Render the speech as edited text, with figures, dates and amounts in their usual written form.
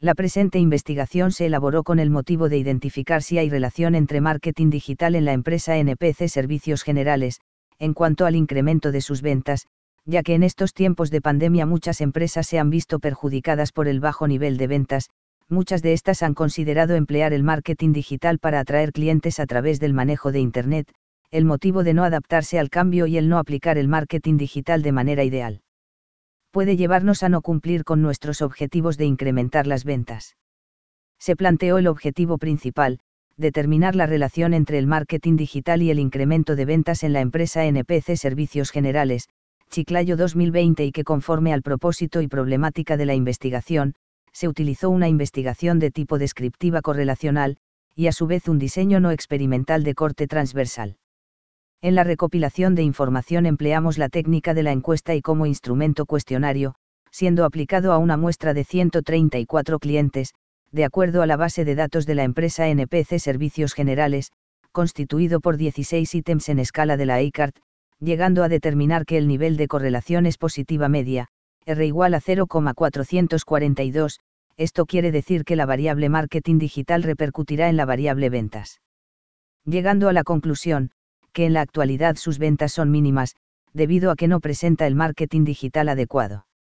La presente investigación se elaboró con el motivo de identificar si hay relación entre marketing digital en la empresa NPC Servicios Generales, en cuanto al incremento de sus ventas, ya que en estos tiempos de pandemia muchas empresas se han visto perjudicadas por el bajo nivel de ventas. Muchas de estas han considerado emplear el marketing digital para atraer clientes a través del manejo de Internet, el motivo de no adaptarse al cambio y el no aplicar el marketing digital de manera ideal puede llevarnos a no cumplir con nuestros objetivos de incrementar las ventas. Se planteó el objetivo principal, determinar la relación entre el marketing digital y el incremento de ventas en la empresa NPC Servicios Generales, Chiclayo 2020, y que conforme al propósito y problemática de la investigación, se utilizó una investigación de tipo descriptiva correlacional, y a su vez un diseño no experimental de corte transversal. En la recopilación de información empleamos la técnica de la encuesta y como instrumento cuestionario, siendo aplicado a una muestra de 134 clientes, de acuerdo a la base de datos de la empresa NPC Servicios Generales, constituido por 16 ítems en escala de la Likert, llegando a determinar que el nivel de correlación es positiva media, R igual a 0,442, esto quiere decir que la variable marketing digital repercutirá en la variable ventas. Llegando a la conclusión, que en la actualidad sus ventas son mínimas, debido a que no presenta el marketing digital adecuado.